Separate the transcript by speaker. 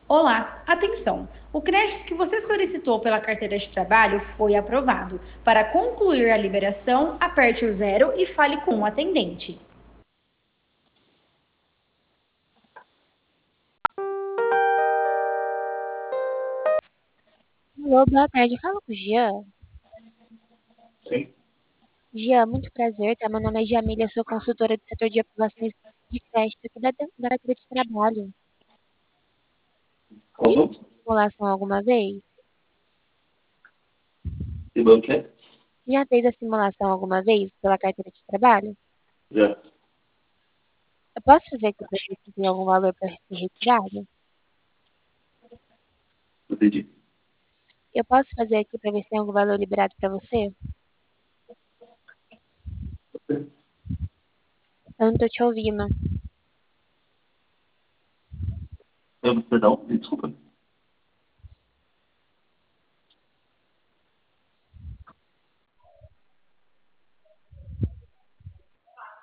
Speaker 1: Olá, atenção! O crédito que você solicitou pela carteira de trabalho foi aprovado. Para concluir a liberação, aperte o zero e fale com o atendente.
Speaker 2: Alô, boa tarde. Fala com o Jean.
Speaker 3: Sim.
Speaker 2: Jean, muito prazer, tá? Meu nome é Jamília, sou consultora do setor de aprovações de crédito aqui da área de trabalho. Você já
Speaker 3: Como?
Speaker 2: fez simulação alguma vez?
Speaker 3: E o que?
Speaker 2: Você já fez a simulação alguma vez pela carteira de trabalho?
Speaker 3: Já.
Speaker 2: Eu posso fazer aqui para ver se tem algum valor para ser retirado?
Speaker 3: Entendi.
Speaker 2: Eu posso fazer aqui para ver se tem algum valor liberado para você? Eu não tô te ouvindo.
Speaker 3: Perdão, desculpa.